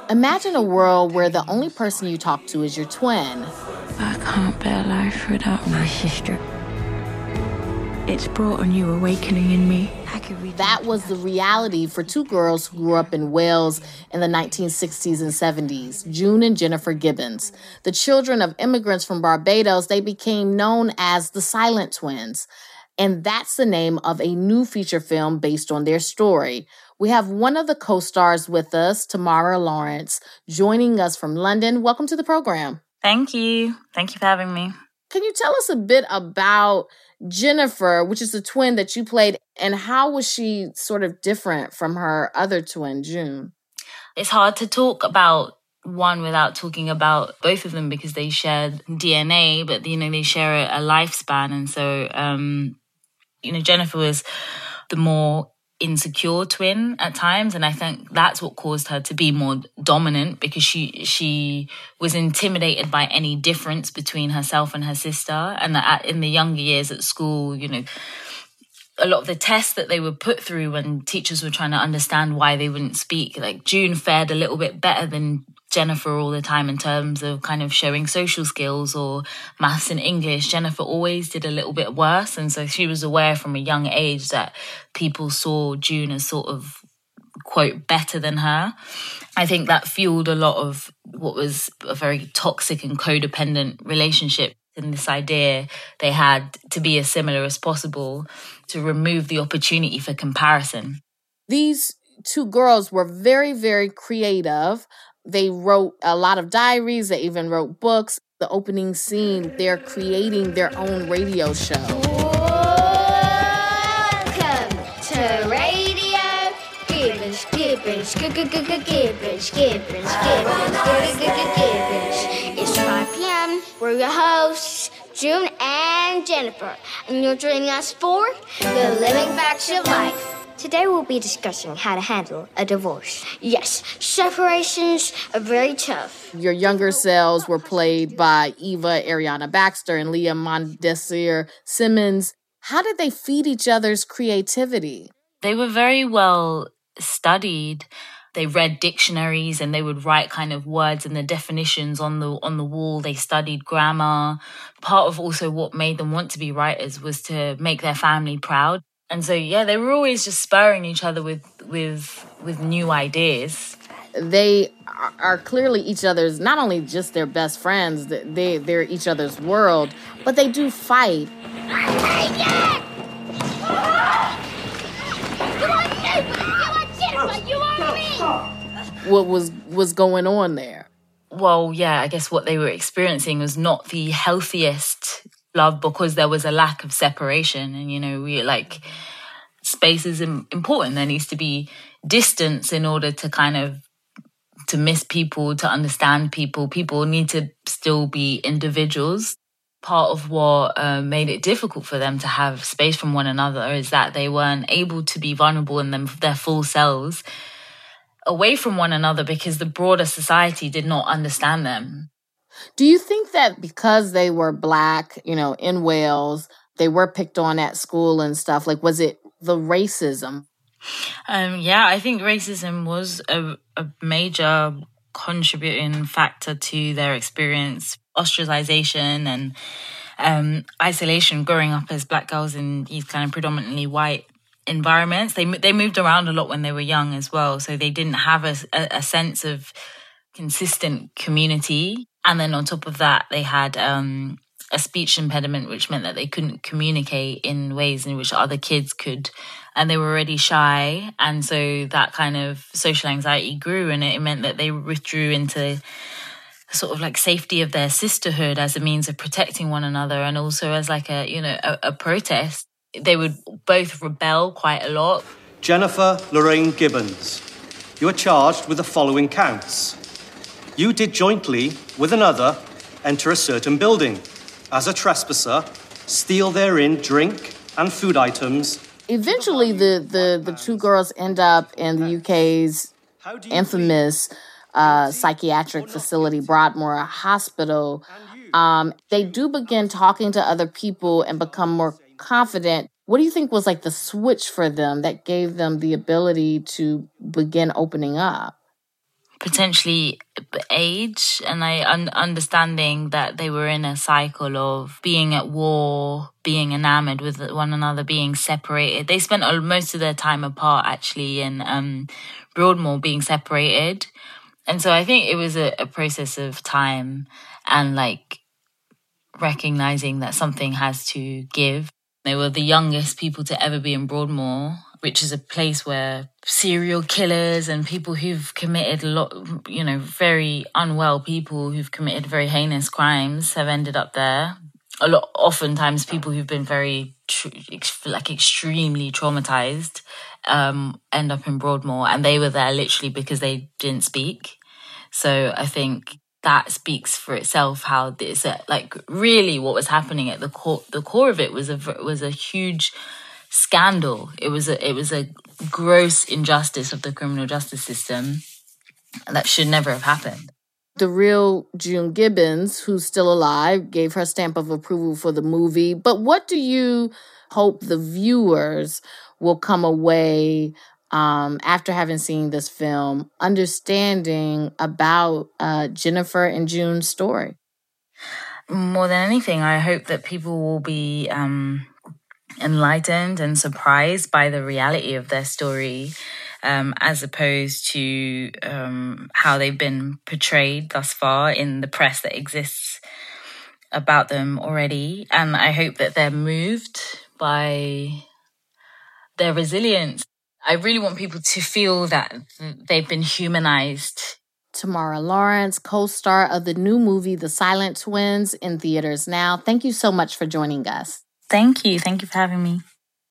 Imagine a world where the only person you talk to is your twin. I can't bear life without my sister. It's brought a new awakening in me. That was the reality for two girls who grew up in Wales in the 1960s and 70s, June and Jennifer Gibbons. The children of immigrants from Barbados, they became known as the Silent Twins. And that's the name of a new feature film based on their story. We have one of the co-stars with us, Tamara Lawrence, joining us from London. Welcome to the program. Thank you. Thank you for having me. Can you tell us a bit about Jennifer, which is the twin that you played, and how was she sort of different from her other twin, June? It's hard to talk about one without talking about both of them because they share DNA, but, they share a lifespan. And so, Jennifer was the more insecure twin at times, and I think that's what caused her to be more dominant because she was intimidated by any difference between herself and her sister. And in the younger years at school, a lot of the tests that they were put through when teachers were trying to understand why they wouldn't speak, like June fared a little bit better than Jennifer all the time in terms of kind of showing social skills or maths and English. Jennifer always did a little bit worse. And so she was aware from a young age that people saw June as sort of, quote, better than her. I think that fueled a lot of what was a very toxic and codependent relationship. And this idea they had to be as similar as possible to remove the opportunity for comparison. These two girls were very, very creative. They wrote a lot of diaries. They even wrote books. The opening scene, they're creating their own radio show. Welcome to Radio Gibbons, Gibbons, Gibbons, Gibbons, Gibbons. It's 5 p.m. We're your hosts, June and Jennifer, and you're joining us for The Living Facts of Life. Today we'll be discussing how to handle a divorce. Yes, separations are very tough. Your younger selves were played by Eva Ariana Baxter and Leah Mondesir Simmons. How did they feed each other's creativity? They were very well studied. They read dictionaries and they would write kind of words and the definitions on the wall. They studied grammar. Part of also what made them want to be writers was to make their family proud. And so, they were always just spurring each other with new ideas. They are clearly each other's, not only just their best friends, they're each other's world, but they do fight. I take it! You want Jennifer, you want me! What was going on there? Well, I guess what they were experiencing was not the healthiest love because there was a lack of separation. And, we space is important. There needs to be distance in order to kind of to miss people, to understand people. People need to still be individuals. Part of what made it difficult for them to have space from one another is that they weren't able to be vulnerable in their full selves away from one another because the broader society did not understand them. Do you think that because they were Black, in Wales, they were picked on at school and stuff? Like, was it the racism? I think racism was a major contributing factor to their experience. Ostracization and isolation growing up as Black girls in these kind of predominantly white environments. They moved around a lot when they were young as well, so they didn't have a sense of consistent community. And then on top of that, they had a speech impediment, which meant that they couldn't communicate in ways in which other kids could. And they were already shy. And so that kind of social anxiety grew, and it meant that they withdrew into sort of like safety of their sisterhood as a means of protecting one another, and also as like a protest. They would both rebel quite a lot. Jennifer Lorraine Gibbons, you are charged with the following counts. You did jointly, with another, enter a certain building. As a trespasser, steal therein drink and food items. Eventually, the two girls end up in the UK's infamous psychiatric facility, Broadmoor Hospital. They do begin talking to other people and become more confident. What do you think was like the switch for them that gave them the ability to begin opening up? potentially age, and understanding that they were in a cycle of being at war, being enamored with one another, being separated. They spent most of their time apart, actually, in Broadmoor, being separated. And so I think it was a process of time and like recognizing that something has to give. They were the youngest people to ever be in Broadmoor, which is a place where serial killers and people who've committed very unwell people who've committed very heinous crimes have ended up there. Oftentimes people who've been very extremely traumatized end up in Broadmoor, and they were there literally because they didn't speak. So I think that speaks for itself, how this really what was happening at the core of it was a huge scandal. It was a gross injustice of the criminal justice system that should never have happened. The real June Gibbons, who's still alive, gave her stamp of approval for the movie. But what do you hope the viewers will come away after having seen this film, understanding about Jennifer and June's story? More than anything, I hope that people will be enlightened and surprised by the reality of their story, as opposed to how they've been portrayed thus far in the press that exists about them already. And I hope that they're moved by their resilience. I really want people to feel that they've been humanized. Tamara Lawrence, co-star of the new movie The Silent Twins, in theaters now. Thank you so much for joining us. Thank you. Thank you for having me.